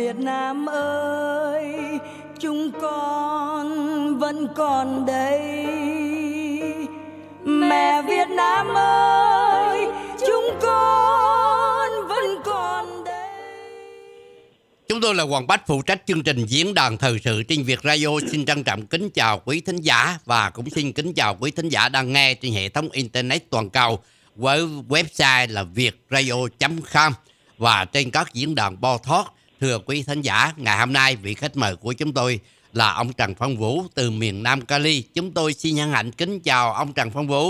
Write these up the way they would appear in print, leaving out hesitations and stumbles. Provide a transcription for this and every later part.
Việt Nam ơi, chúng con vẫn còn đây. Mẹ Việt Nam ơi, chúng con vẫn còn đây. Chúng tôi là Hoàng Bách, phụ trách chương trình diễn đàn thời sự trên Việt Radio. Xin trân trọng kính chào quý thính giả và cũng xin kính chào quý thính giả đang nghe trên hệ thống Internet toàn cầu với website là vietradio.com và trên các diễn đàn podcast. Thưa quý thính giả, ngày hôm nay vị khách mời của chúng tôi là ông Trần Phong Vũ từ miền Nam Cali. Chúng tôi xin hân hạnh kính chào ông Trần Phong Vũ.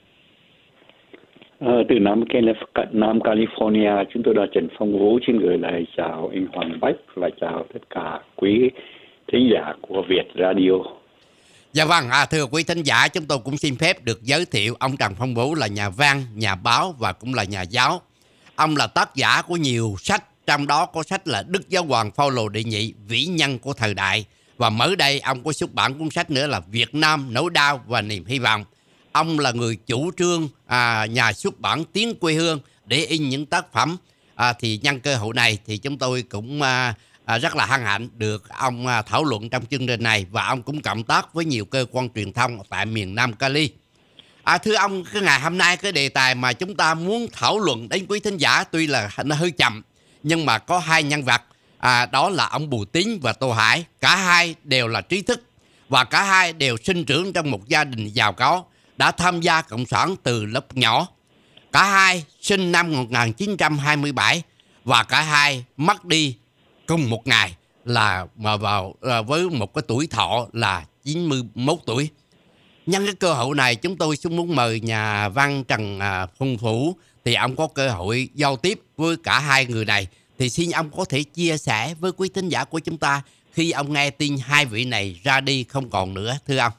Từ Nam California, chúng tôi là Trần Phong Vũ xin gửi lời chào anh Hoàng Bách và chào tất cả quý thính giả của Việt Radio. Dạ vâng, thưa quý thính giả, chúng tôi cũng xin phép được giới thiệu ông Trần Phong Vũ là nhà văn, nhà báo và cũng là nhà giáo. Ông là tác giả của nhiều sách, trong đó có sách là Đức Giáo Hoàng Phaolô Đệ Nhị, Vĩ nhân của thời đại. Và mới đây ông có xuất bản cuốn sách nữa là Việt Nam, Nỗi đau và niềm hy vọng. Ông là người chủ trương nhà xuất bản Tiếng Quê Hương để in những tác phẩm. Thì nhân cơ hội này thì chúng tôi cũng rất là hân hạnh được ông thảo luận trong chương trình này. Và ông cũng cộng tác với nhiều cơ quan truyền thông tại miền Nam Cali. Thưa ông, cái ngày hôm nay cái đề tài mà chúng ta muốn thảo luận đến quý thính giả tuy là nó hơi chậm, nhưng mà có hai nhân vật, đó là ông Bùi Tín và Tô Hải. Cả hai đều là trí thức và cả hai đều sinh trưởng trong một gia đình giàu có, đã tham gia cộng sản từ lớp nhỏ. Cả hai sinh năm 1927 và cả hai mất đi cùng một ngày là với một cái tuổi thọ là 91 tuổi. Nhân cái cơ hội này chúng tôi xin muốn mời nhà văn Trần Phong Vũ thì ông có cơ hội giao tiếp với cả hai người này. Thì xin ông có thể chia sẻ với quý thính giả của chúng ta khi ông nghe tin hai vị này ra đi không còn nữa, thưa ông.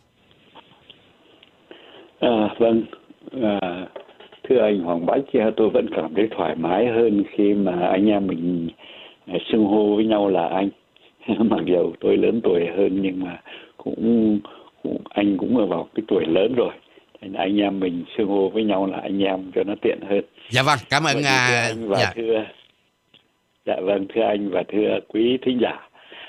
Vâng, thưa anh Hoàng Bách, tôi vẫn cảm thấy thoải mái hơn khi mà anh em mình xưng hô với nhau là anh. Mặc dù tôi lớn tuổi hơn nhưng mà anh cũng ở vào cái tuổi lớn rồi. Thành anh em mình xưng hô với nhau là anh em cho nó tiện hơn. Dạ vâng, cảm ơn anh và thưa anh và thưa quý thính giả.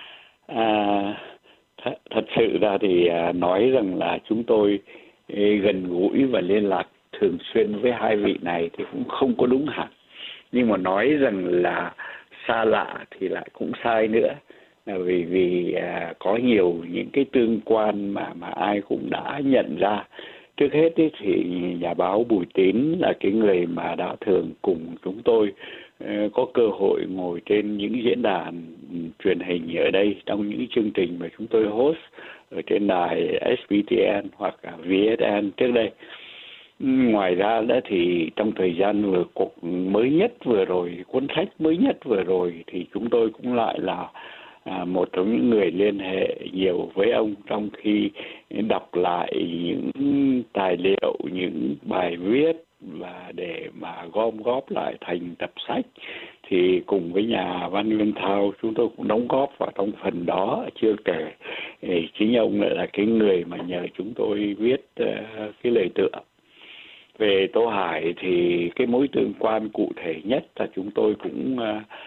Thật sự ra thì nói rằng là chúng tôi gần gũi và liên lạc thường xuyên với hai vị này thì cũng không có đúng hẳn, nhưng mà nói rằng là xa lạ thì lại cũng sai nữa, vì có nhiều những cái tương quan mà ai cũng đã nhận ra. Trước hết thì nhà báo Bùi Tín là cái người mà đã thường cùng chúng tôi có cơ hội ngồi trên những diễn đàn truyền hình ở đây, trong những chương trình mà chúng tôi host ở trên đài SBTN hoặc VSN trước đây. Ngoài ra đó thì trong thời gian mới nhất vừa rồi, cuốn sách mới nhất vừa rồi thì chúng tôi cũng lại là một trong những người liên hệ nhiều với ông trong khi đọc lại những tài liệu, những bài viết và để mà gom góp lại thành tập sách. Thì cùng với nhà văn Nguyên Thao chúng tôi cũng đóng góp vào trong phần đó. Chưa kể chính ông lại là cái người mà nhờ chúng tôi viết cái lời tựa. Về Tô Hải thì cái mối tương quan cụ thể nhất là chúng tôi cũng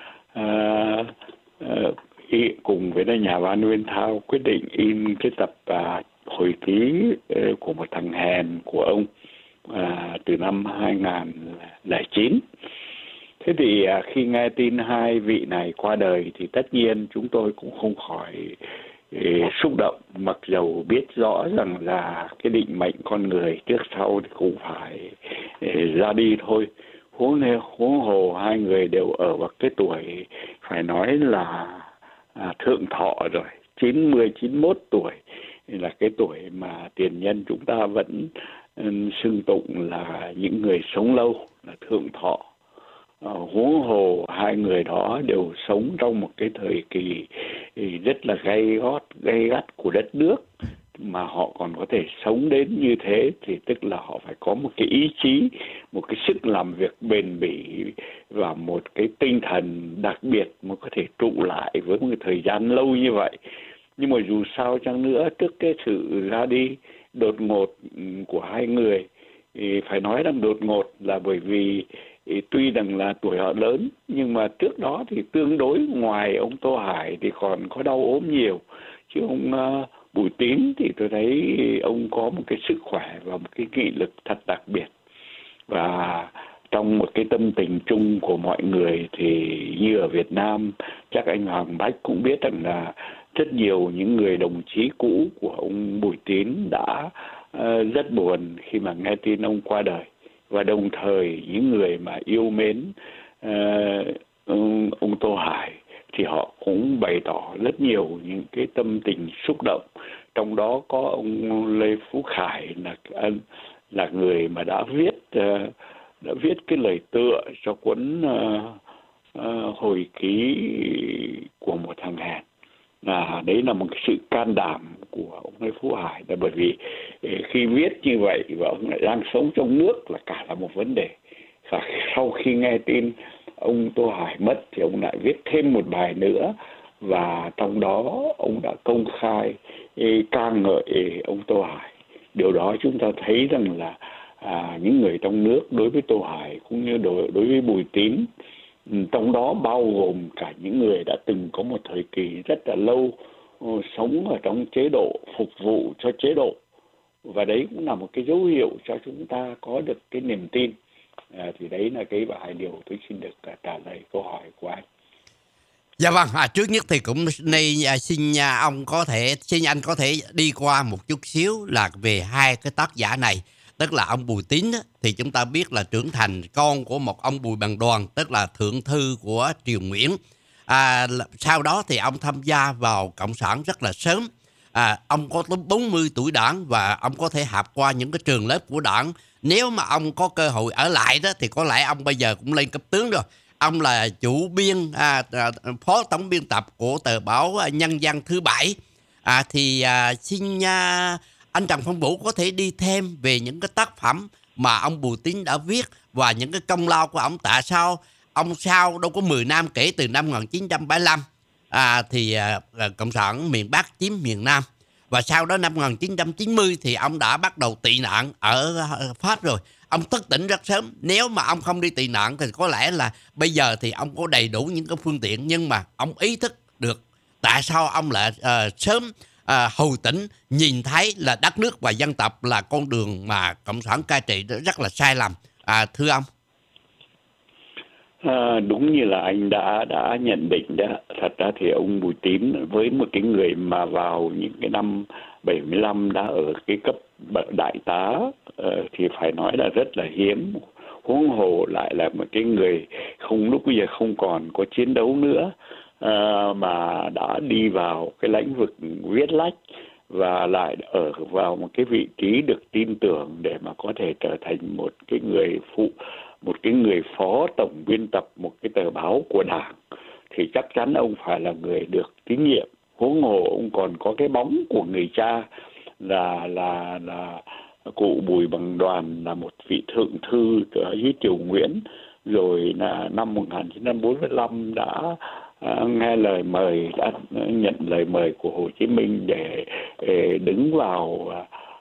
cùng với nhà văn Nguyên Thao quyết định in cái tập hồi ký của một thằng hèn của ông từ năm 2009. Thế thì khi nghe tin hai vị này qua đời thì tất nhiên chúng tôi cũng không khỏi xúc động, mặc dầu biết rõ rằng là cái định mệnh con người trước sau thì cũng phải ra đi thôi. Huống hồ hai người đều ở vào cái tuổi phải nói là thượng thọ rồi, 91 tuổi là cái tuổi mà tiền nhân chúng ta vẫn xưng tụng là những người sống lâu, là thượng thọ. Huống hồ hai người đó đều sống trong một cái thời kỳ rất là gay gắt của đất nước, mà họ còn có thể sống đến như thế thì tức là họ phải có một cái ý chí, một cái sức làm việc bền bỉ và một cái tinh thần đặc biệt mới có thể trụ lại với một thời gian lâu như vậy. Nhưng mà dù sao chăng nữa, trước cái sự ra đi đột ngột của hai người, thì phải nói rằng đột ngột là bởi vì tuy rằng là tuổi họ lớn, nhưng mà trước đó thì tương đối ngoài ông Tô Hải thì còn có đau ốm nhiều. Chứ ông Bùi Tín thì tôi thấy ông có một cái sức khỏe và một cái nghị lực thật đặc biệt. Và trong một cái tâm tình chung của mọi người thì như ở Việt Nam, chắc anh Hoàng Bách cũng biết rằng là rất nhiều những người đồng chí cũ của ông Bùi Tín đã rất buồn khi mà nghe tin ông qua đời. Và đồng thời những người mà yêu mến ông Tô Hải thì họ cũng bày tỏ rất nhiều những cái tâm tình xúc động. Trong đó có ông Lê Phú Khải là người mà đã viết cái lời tựa cho cuốn hồi ký của một thằng hèn. Đấy là một cái sự can đảm của ông Lê Phú Hải, là bởi vì khi viết như vậy và ông lại đang sống trong nước là cả là một vấn đề. Và sau khi nghe tin ông Tô Hải mất thì ông lại viết thêm một bài nữa, và trong đó ông đã công khai ca ngợi ông Tô Hải. Điều đó chúng ta thấy rằng là những người trong nước đối với Tô Hải cũng như đối với Bùi Tín, trong đó bao gồm cả những người đã từng có một thời kỳ rất là lâu sống ở trong chế độ, phục vụ cho chế độ. Và đấy cũng là một cái dấu hiệu cho chúng ta có được cái niềm tin. Thì đấy là cái vài điều tôi xin được trả lời câu hỏi của anh. Dạ vâng, trước nhất thì cũng nay xin anh có thể đi qua một chút xíu là về hai cái tác giả này. Tức là ông Bùi Tín thì chúng ta biết là trưởng thành con của một ông Bùi Bằng Đoàn, tức là thượng thư của triều Nguyễn. Sau đó thì ông tham gia vào Cộng sản rất là sớm. Ông có tới 40 tuổi đảng và ông có thể học qua những cái trường lớp của đảng. Nếu mà ông có cơ hội ở lại đó thì có lẽ ông bây giờ cũng lên cấp tướng rồi. Ông là chủ biên, phó tổng biên tập của tờ báo Nhân dân thứ 7. Xin anh Trần Phong Vũ có thể đi thêm về những cái tác phẩm mà ông Bùi Tín đã viết và những cái công lao của ông. Tại sao ông sau đâu có 10 năm kể từ năm 1975 Cộng sản miền Bắc chiếm miền Nam, và sau đó năm 1990 thì ông đã bắt đầu tị nạn ở Pháp rồi. Ông thức tỉnh rất sớm. Nếu mà ông không đi tị nạn thì có lẽ là bây giờ thì ông có đầy đủ những cái phương tiện, nhưng mà ông ý thức được tại sao ông lại sớm hồi tỉnh, nhìn thấy là đất nước và dân tộc là con đường mà Cộng sản cai trị rất là sai lầm. Thưa ông. Đúng như là anh đã nhận định đó. Thật ra thì ông Bùi Tín với một cái người mà vào những cái năm 75 đã ở cái cấp đại tá thì phải nói là rất là hiếm. Huống hồ lại là một cái người lúc bây giờ không còn có chiến đấu nữa, mà đã đi vào cái lĩnh vực viết lách và lại ở vào một cái vị trí được tin tưởng để mà có thể trở thành một cái người phó tổng biên tập một cái tờ báo của Đảng, thì chắc chắn ông phải là người được tín nhiệm. Huống hồ ông còn có cái bóng của người cha là cụ Bùi Bằng Đoàn, là một vị thượng thư ở dưới triều Nguyễn, rồi là năm 1945 đã nghe lời mời, đã nhận lời mời của Hồ Chí Minh để đứng vào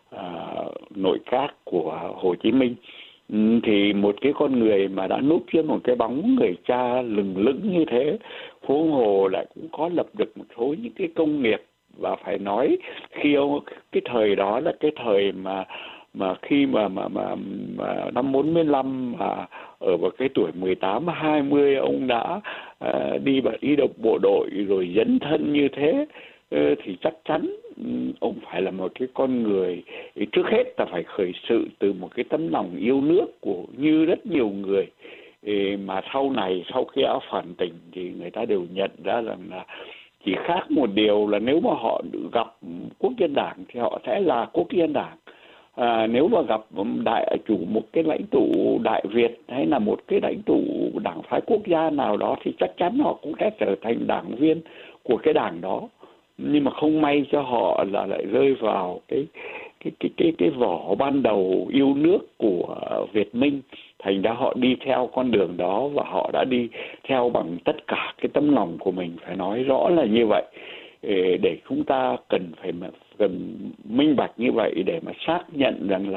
nội các của Hồ Chí Minh. Thì một cái con người mà đã núp dưới một cái bóng người cha lừng lững như thế, huống hồ lại cũng có lập được một số những cái công nghiệp. Và phải nói khi cái thời đó là cái thời mà khi mà năm 45 mà ở vào cái tuổi 18-20 ông đã đi độc bộ đội rồi dấn thân như thế, thì chắc chắn ông phải là một cái con người trước hết là phải khởi sự từ một cái tấm lòng yêu nước của như rất nhiều người, mà sau này sau khi đã phản tỉnh thì người ta đều nhận ra rằng là chỉ khác một điều là nếu mà họ gặp quốc dân đảng thì họ sẽ là quốc dân đảng. Nếu mà gặp một cái lãnh tụ Đại Việt hay là một cái lãnh tụ đảng phái quốc gia nào đó thì chắc chắn họ cũng sẽ trở thành đảng viên của cái đảng đó. Nhưng mà không may cho họ là lại rơi vào cái vỏ ban đầu yêu nước của Việt Minh, thành ra họ đi theo con đường đó và họ đã đi theo bằng tất cả cái tấm lòng của mình, phải nói rõ là như vậy. Để chúng ta cần minh bạch như vậy để mà xác nhận rằng là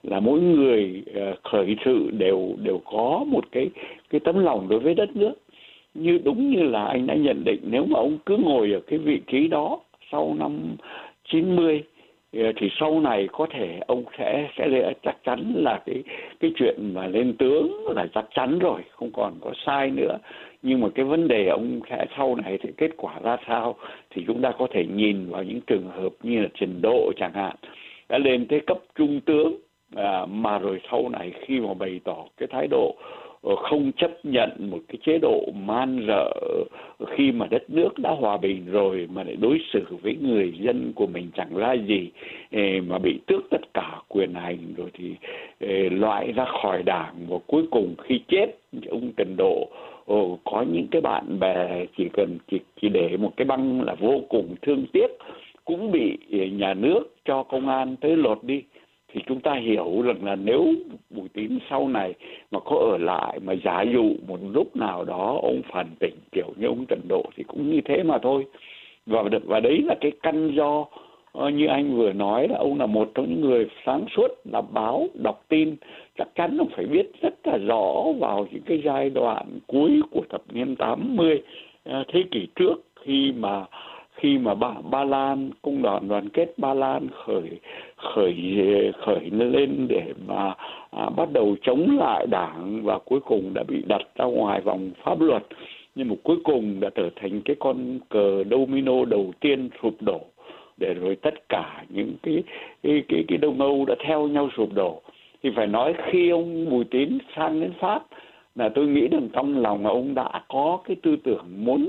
là mỗi người khởi sự đều có một cái tấm lòng đối với đất nước. Đúng như là anh đã nhận định, nếu mà ông cứ ngồi ở cái vị trí đó sau năm 90 thì sau này có thể ông sẽ chắc chắn là cái chuyện mà lên tướng là chắc chắn rồi, không còn có sai nữa. Nhưng mà cái vấn đề ông sẽ sau này thì kết quả ra sao thì chúng ta có thể nhìn vào những trường hợp như là Trần Độ chẳng hạn, đã lên tới cấp trung tướng mà rồi sau này khi mà bày tỏ cái thái độ không chấp nhận một cái chế độ man rợ khi mà đất nước đã hòa bình rồi, mà lại đối xử với người dân của mình chẳng ra gì, mà bị tước tất cả quyền hành rồi thì loại ra khỏi đảng, và cuối cùng khi chết ông Trần Độ có những cái bạn bè chỉ để một cái băng là vô cùng thương tiếc, cũng bị nhà nước cho công an tới lột đi. Thì chúng ta hiểu rằng là nếu Bùi Tín sau này mà có ở lại, mà giả dụ một lúc nào đó ông phản tỉnh kiểu như ông Trần Độ thì cũng như thế mà thôi. Và đấy là cái căn do như anh vừa nói, là ông là một trong những người sáng suốt, làm báo, đọc tin. Chắc chắn ông phải biết rất là rõ vào những cái giai đoạn cuối của thập niên 80 thế kỷ trước, khi mà Ba Lan, Công đoàn Đoàn kết Ba Lan khởi lên để mà bắt đầu chống lại đảng, và cuối cùng đã bị đặt ra ngoài vòng pháp luật, nhưng mà cuối cùng đã trở thành cái con cờ domino đầu tiên sụp đổ, để rồi tất cả những cái Đông Âu đã theo nhau sụp đổ. Thì phải nói khi ông Bùi Tín sang đến Pháp là tôi nghĩ rằng trong lòng ông đã có cái tư tưởng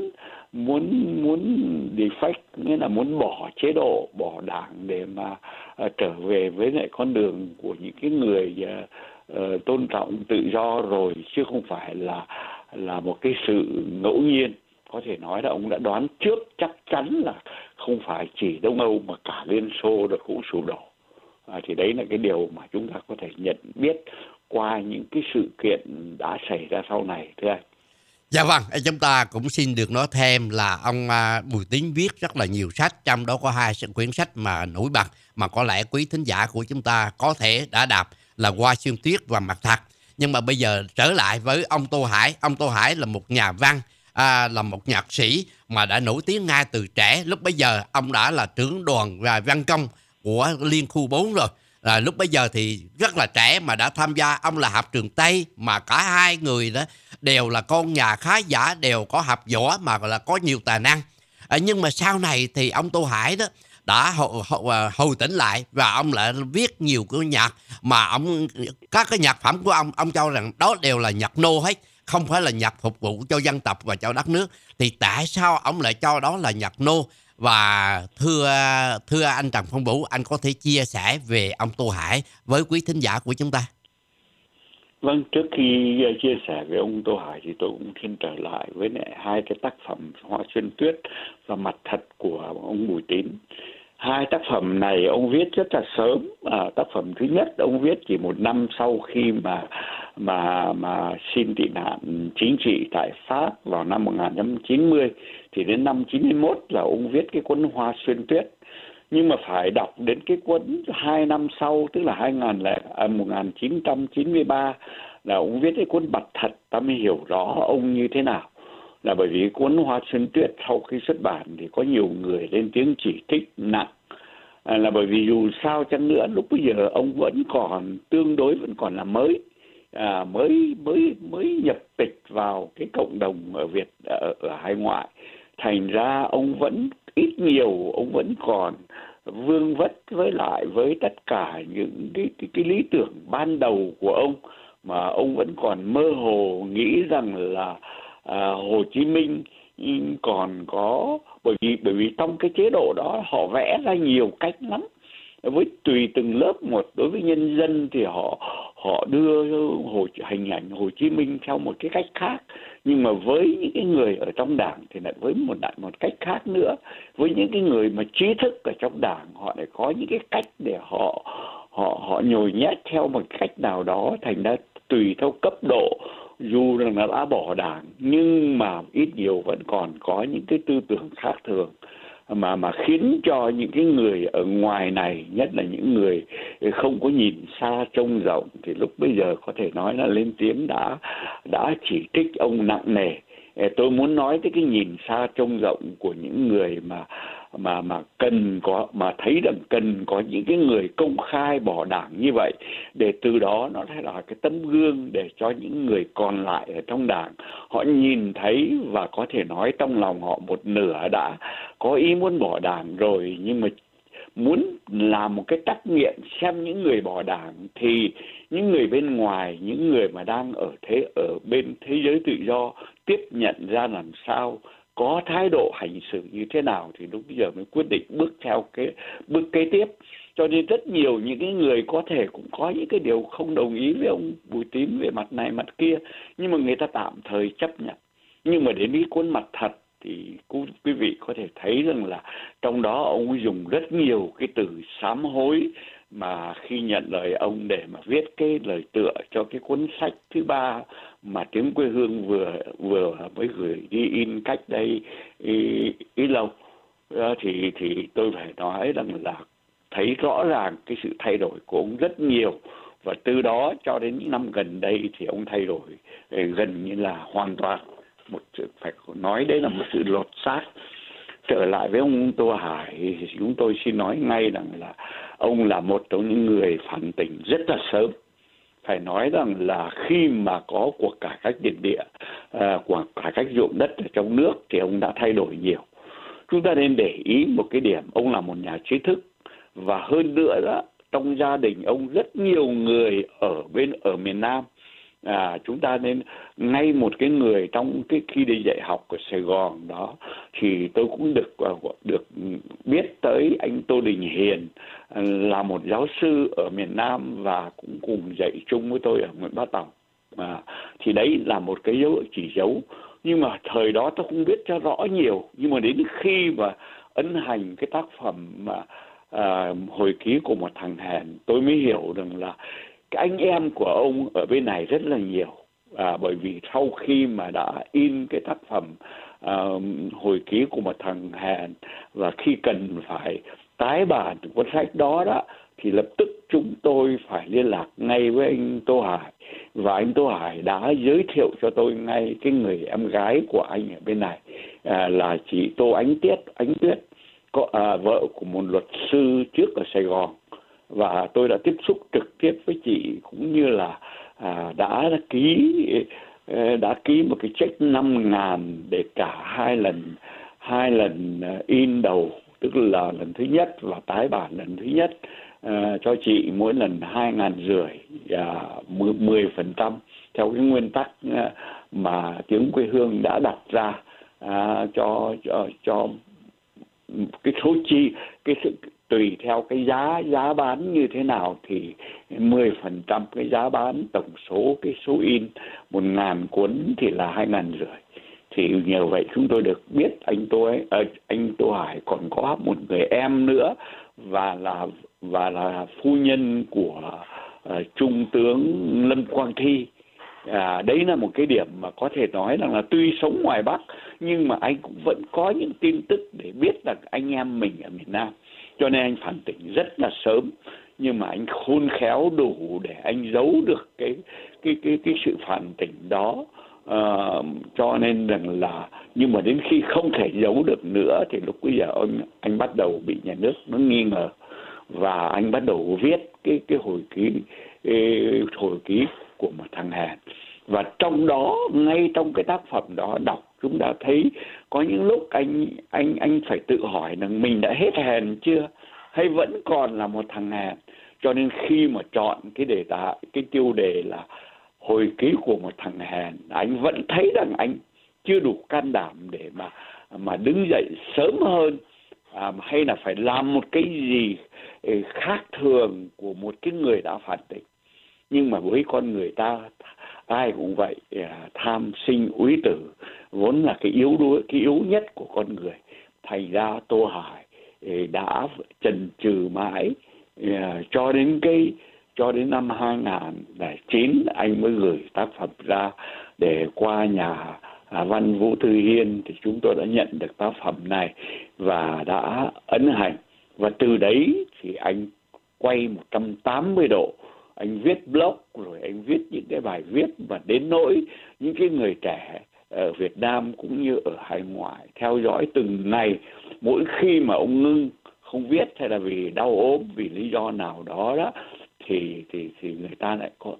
muốn defect, nghĩa là muốn bỏ chế độ, bỏ đảng để mà trở về với lại con đường của những cái người tôn trọng tự do rồi, chứ không phải là một cái sự ngẫu nhiên. Có thể nói là ông đã đoán trước chắc chắn là không phải chỉ Đông Âu mà cả Liên Xô rồi cũng sụp đổ. Thì đấy là cái điều mà chúng ta có thể nhận biết qua những cái sự kiện đã xảy ra sau này, thưa anh. Dạ vâng, chúng ta cũng xin được nói thêm là ông Bùi Tín viết rất là nhiều sách, trong đó có 2 quyển sách mà nổi bật mà có lẽ quý thính giả của chúng ta có thể đã đọc là Hoa Xuyên Tuyết và Mặt Thật. Nhưng mà bây giờ trở lại với ông Tô Hải. Ông Tô Hải là một nhà văn, là một nhạc sĩ mà đã nổi tiếng ngay từ trẻ. Lúc bấy giờ ông đã là trưởng đoàn và văn công của Liên khu 4 rồi. Lúc bấy giờ thì rất là trẻ mà đã tham gia. Ông là học trường Tây, mà cả hai người đó đều là con nhà khá giả, đều có học võ mà là có nhiều tài năng. Nhưng mà sau này thì ông Tô Hải đó đã hồi tỉnh lại, và ông lại viết nhiều cái nhạc mà các cái nhạc phẩm của ông cho rằng đó đều là nhạc nô hết, không phải là nhạc phục vụ cho dân tộc và cho đất nước. Thì tại sao ông lại cho đó là nhạc nô? Và thưa anh Trần Phong Vũ, anh có thể chia sẻ về ông Tô Hải với quý thính giả của chúng ta? Vâng, trước khi chia sẻ về ông Tô Hải thì tôi cũng xin trở lại với lại 2 cái tác phẩm Hoa Xuyên Tuyết và Mặt Thật của ông Bùi Tín. 2 tác phẩm này ông viết rất là sớm. Tác phẩm thứ nhất ông viết chỉ 1 năm sau khi mà xin tị nạn chính trị tại Pháp vào năm 1990, thì đến năm 91 là ông viết cái cuốn Hoa Xuyên Tuyết. Nhưng mà phải đọc đến cái cuốn 2 năm sau, tức là 1993 là ông viết cái cuốn Mặt Thật, ta mới hiểu rõ ông như thế nào. Là bởi vì cuốn Hoa Xuyên Tuyết sau khi xuất bản thì có nhiều người lên tiếng chỉ trích nặng, là bởi vì dù sao chăng nữa lúc bây giờ ông vẫn còn tương đối vẫn còn là mới nhập tịch vào cái cộng đồng ở ở hải ngoại. Thành ra ông vẫn ít nhiều ông vẫn còn vương vất với tất cả những cái lý tưởng ban đầu của ông, mà ông vẫn còn mơ hồ nghĩ rằng là Hồ Chí Minh còn có, bởi vì trong cái chế độ đó họ vẽ ra nhiều cách lắm, với tùy từng lớp một. Đối với nhân dân thì họ đưa hình ảnh Hồ Chí Minh theo một cái cách khác, nhưng mà với những cái người ở trong đảng thì lại với một cách khác nữa. Với những cái người mà trí thức ở trong đảng, họ lại có những cái cách để họ nhồi nhét theo một cách nào đó. Thành ra tùy theo cấp độ, dù rằng nó đã bỏ đảng nhưng mà ít nhiều vẫn còn có những cái tư tưởng khác thường. mà khiến cho những cái người ở ngoài này, nhất là những người không có nhìn xa trông rộng, thì lúc bây giờ có thể nói là lên tiếng đã chỉ trích ông nặng nề. Tôi muốn nói tới cái nhìn xa trông rộng của những người mà cần có, mà thấy rằng cần có những cái người công khai bỏ đảng như vậy, để từ đó nó sẽ là cái tấm gương để cho những người còn lại ở trong đảng họ nhìn thấy, và có thể nói trong lòng họ một nửa đã có ý muốn bỏ đảng rồi, nhưng mà muốn làm một cái trắc nghiệm xem những người bỏ đảng thì những người bên ngoài, những người mà đang ở bên thế giới tự do tiếp nhận ra làm sao, có thái độ hành xử như thế nào, thì lúc bây giờ mới quyết định bước theo cái bước kế tiếp. Cho nên rất nhiều những cái người có thể cũng có những cái điều không đồng ý với ông Bùi Tín về mặt này mặt kia, nhưng mà người ta tạm thời chấp nhận. Nhưng mà đến cái khuôn mặt thật thì quý vị có thể thấy rằng là trong đó ông dùng rất nhiều cái từ sám hối, mà khi nhận lời ông để mà viết cái lời tựa cho cái cuốn sách thứ 3 mà Tiếng Quê Hương vừa mới gửi đi in cách đây ít lâu, thì tôi phải nói rằng là thấy rõ ràng cái sự thay đổi của ông rất nhiều. Và từ đó cho đến những năm gần đây thì ông thay đổi gần như là hoàn toàn. Phải nói đấy là một sự lột xác. Trở lại với ông Tô Hải thì chúng tôi xin nói ngay rằng là ông là một trong những người phản tỉnh rất là sớm. Phải nói rằng là khi mà có cuộc cải cách tiền địa, cuộc cải cách ruộng đất ở trong nước thì ông đã thay đổi nhiều. Chúng ta nên để ý một cái điểm, ông là một nhà trí thức, và hơn nữa đó, trong gia đình ông rất nhiều người ở miền Nam. Chúng ta nên ngay một cái người trong cái khi đi dạy học ở Sài Gòn đó, thì tôi cũng được biết tới anh Tô Đình Hiền, là một giáo sư ở miền Nam và cũng cùng dạy chung với tôi ở Nguyễn Bá Tòng. Thì đấy là một cái chỉ dấu, nhưng mà thời đó tôi không biết cho rõ nhiều. Nhưng mà đến khi mà ấn hành cái tác phẩm mà hồi ký của một thằng hèn, tôi mới hiểu rằng là cái anh em của ông ở bên này rất là nhiều. Bởi vì sau khi mà đã in cái tác phẩm hồi ký của một thằng hèn, và khi cần phải tái bản cuốn sách đó thì lập tức chúng tôi phải liên lạc ngay với anh Tô Hải, và anh Tô Hải đã giới thiệu cho tôi ngay cái người em gái của anh ở bên này, là chị Tô Ánh Tuyết, vợ của một luật sư trước ở Sài Gòn. Và tôi đã tiếp xúc trực tiếp với chị, cũng như là đã ký một cái check 5.000 để trả hai lần in đầu, tức là lần thứ nhất và tái bản lần thứ nhất, cho chị mỗi lần 2.500, 10% theo cái nguyên tắc mà Tiếng Quê Hương đã đặt ra cho cái số chi, cái sự tùy theo cái giá bán như thế nào thì 10% cái giá bán tổng số cái số in 1.000 cuốn thì là 2.500. Thì nhờ vậy chúng tôi được biết anh Tô Hải còn có một người em nữa, và là phu nhân của Trung tướng Lâm Quang Thi. Đấy là một cái điểm mà có thể nói rằng là tuy sống ngoài Bắc nhưng mà anh cũng vẫn có những tin tức để biết là anh em mình ở miền Nam. Cho nên anh phản tỉnh rất là sớm, nhưng mà anh khôn khéo đủ để anh giấu được cái sự phản tỉnh đó. Cho nên rằng là, nhưng mà đến khi không thể giấu được nữa thì lúc bây giờ anh bắt đầu bị nhà nước nó nghi ngờ, và anh bắt đầu viết cái hồi ký của một thằng hèn. Và trong đó, ngay trong cái tác phẩm đó đọc, chúng ta thấy có những lúc anh phải tự hỏi rằng mình đã hết hèn chưa, hay vẫn còn là một thằng hèn. Cho nên khi mà chọn cái đề tài, cái tiêu đề là hồi ký của một thằng hèn, anh vẫn thấy rằng anh chưa đủ can đảm để mà đứng dậy sớm hơn, hay là phải làm một cái gì khác thường của một cái người đã phản tỉnh. Nhưng mà với con người ta ai cũng vậy, tham sinh úy tử vốn là cái yếu nhất của con người. Thành ra Tô Hải đã chần chừ mãi cho đến năm 2009 anh mới gửi tác phẩm ra để qua nhà Văn Vũ Thư Hiên thì chúng tôi đã nhận được tác phẩm này và đã ấn hành. Và từ đấy thì anh quay 180 độ. Anh viết blog, rồi anh viết những cái bài viết, và đến nỗi những cái người trẻ ở Việt Nam cũng như ở hải ngoại theo dõi từng ngày. Mỗi khi mà ông ngưng không viết hay là vì đau ốm, vì lý do nào đó đó, thì người ta lại có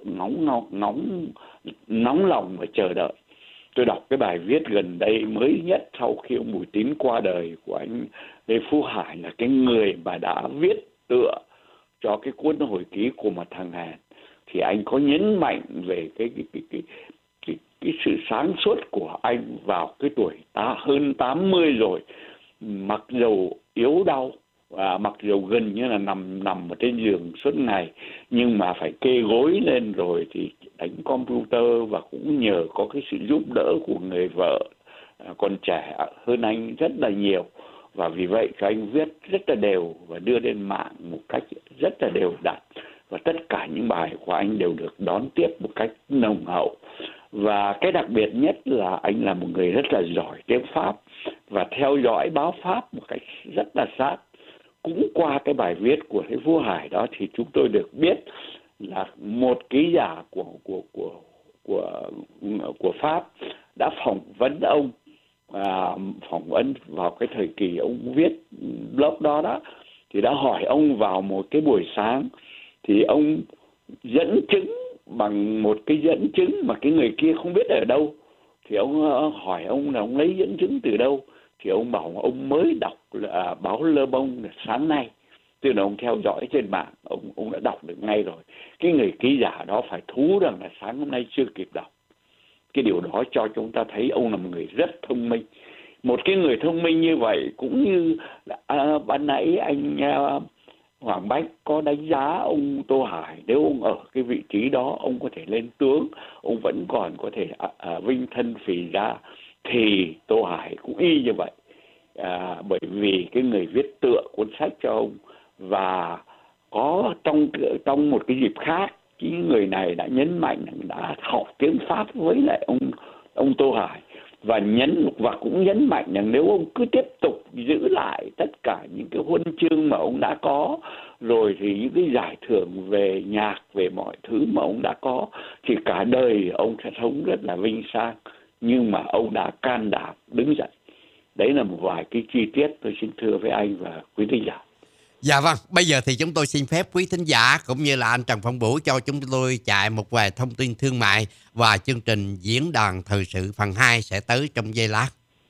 nóng lòng và chờ đợi. Tôi đọc cái bài viết gần đây mới nhất sau khi ông Bùi Tín qua đời của anh Lê Phú Hải, là cái người mà đã viết tựa cho cái cuốn hồi ký của một thằng hèn, thì anh có nhấn mạnh về cái sự sáng suốt của anh vào cái tuổi hơn 80 rồi, mặc dù yếu đau, mặc dù gần như là nằm ở trên giường suốt ngày, nhưng mà phải kê gối lên rồi thì đánh computer, và cũng nhờ có cái sự giúp đỡ của người vợ còn trẻ hơn anh rất là nhiều. Và vì vậy các anh viết rất là đều và đưa lên mạng một cách rất là đều đặn, và tất cả những bài của anh đều được đón tiếp một cách nồng hậu. Và cái đặc biệt nhất là anh là một người rất là giỏi tiếng Pháp và theo dõi báo Pháp một cách rất là sát. Cũng qua cái bài viết của Lê Phú Hải đó thì chúng tôi được biết là một ký giả của Pháp đã phỏng vấn ông, phỏng vấn vào cái thời kỳ ông viết blog đó, thì đã hỏi ông vào một cái buổi sáng, thì ông dẫn chứng bằng một cái dẫn chứng mà cái người kia không biết ở đâu. Thì ông hỏi ông là ông lấy dẫn chứng từ đâu, thì ông bảo ông mới đọc báo Le Monde sáng nay, tức là ông theo dõi trên mạng, ông đã đọc được ngay rồi. Cái người ký giả đó phải thú rằng là sáng hôm nay chưa kịp đọc. Cái điều đó cho chúng ta thấy ông là một người rất thông minh. Một cái người thông minh như vậy, cũng như ban nãy anh Hoàng Bách có đánh giá ông Tô Hải, nếu ông ở cái vị trí đó ông có thể lên tướng, ông vẫn còn có thể vinh thân phì ra, thì Tô Hải cũng y như vậy. Bởi vì cái người viết tựa cuốn sách cho ông, và có trong một cái dịp khác, cái người này đã nhấn mạnh đã học tiếng Pháp với lại ông Tô Hải, và cũng nhấn mạnh rằng nếu ông cứ tiếp tục giữ lại tất cả những cái huân chương mà ông đã có, rồi thì những cái giải thưởng về nhạc, về mọi thứ mà ông đã có, thì cả đời ông sẽ sống rất là vinh sang. Nhưng mà ông đã can đảm đứng dậy. Đấy là một vài cái chi tiết tôi xin thưa với anh và quý thính giả. Dạ vâng, bây giờ thì chúng tôi xin phép quý thính giả cũng như là anh Trần Phong Vũ cho chúng tôi chạy một vài thông tin thương mại, và chương trình diễn đàn thời sự phần 2 sẽ tới trong giây lát.